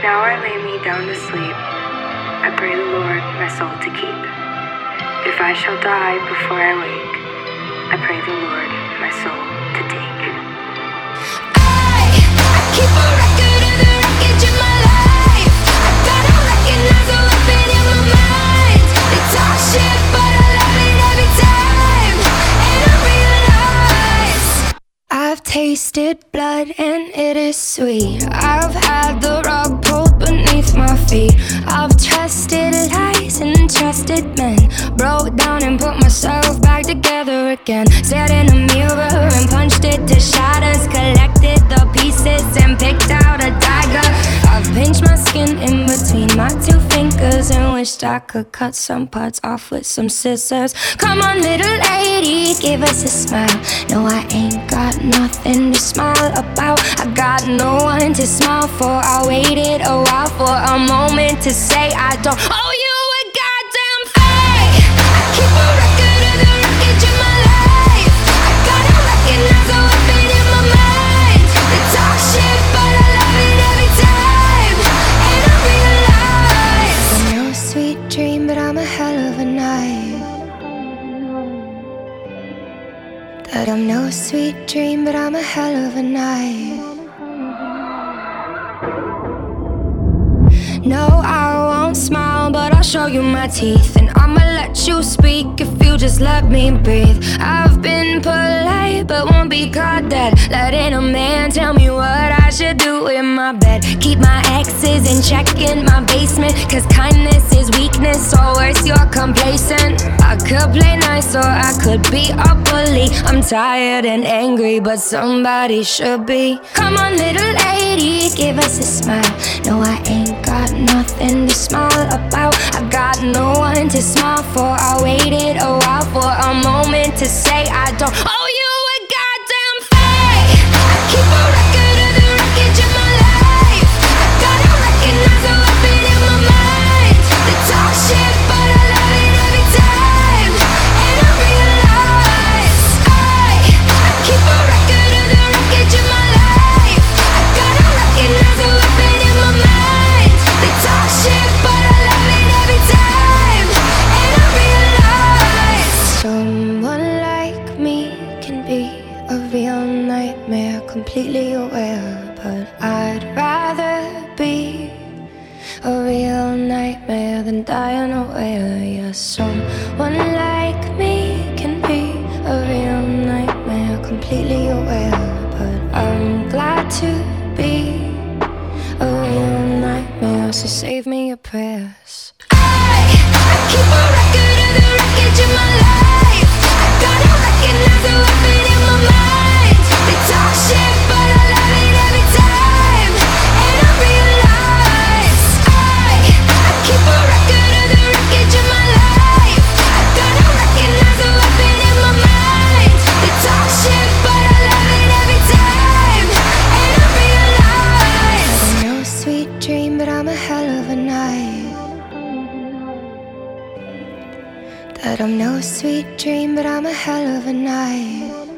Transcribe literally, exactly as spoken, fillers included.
Now I lay me down to sleep. I pray the Lord my soul to keep. If I shall die before I wake, I pray the Lord my soul to take. I, I keep a record of the wreckage in my life. I gotta recognize the weapon in my mind. They talk shit, but I love it every time. And I realize I've tasted blood and it is sweet. I've had the rug pulled beneath my feet. I've trusted lies and trusted men. Broke down and put myself back together again. Stared in a mirror and punched it to shatters. Collected the pieces and picked out a dagger. I've pinched my skin in between my two fingers and wished I could cut some parts off with some scissors. Come on, little lady, give us a smile. No, I ain't got nothing to smile about. I got no one to smile for. I waited a while for a moment to say I don't owe you a goddamn thing. I keep a record of the wreckage in my life. I gotta recognize the weapon in my mind. They talk shit, but I love it every time. And I realize I'm no sweet dream, but I'm a hell of a night. That I'm no sweet dream, but I'm a hell of a night. No, I won't smile, but I'll show you my teeth. And I'ma let you speak if you just let me breathe. I've been polite, but won't be caught dead. Letting a man tell me what I should do in my bed. Keep my exes in check in my basement, cause kindness is weakness, or worse, you're complacent. I could play nice or I could be a bully. I'm tired and angry, but somebody should be. Come on, little lady, give us a smile. No, I ain't got nothing to smile about. I got no one to smile for. I waited a while for a moment to say I don't owe you a goddamn thing. I keep a record of the wreckage in my life. I gotta recognize the weapon in my mind. They talk shit, but I love it every time. And I realize I, I keep a record of the wreckage in my life. I gotta recognize the weapon in my mind. They talk shit, but I love it every time. And I realize someone like me can be a real nightmare, completely aware. But I'd rather be a real nightmare than die unaware. Yeah, someone like me can be a real nightmare, completely aware. But I'm glad to be a real nightmare, so save me your prayers. I, I keep a record of the wreckage in my life. I gotta recognize the weapon in my mind. They talk shit, but I love it every time. And I realize I, I keep a record of the wreckage in my life. I gotta recognize the weapon in my mind. They talk shit, but I love it every time. And I realize I'm no sweet dream, but I'm a hell of a night. That I'm no sweet dream, but I'm a hell of a night.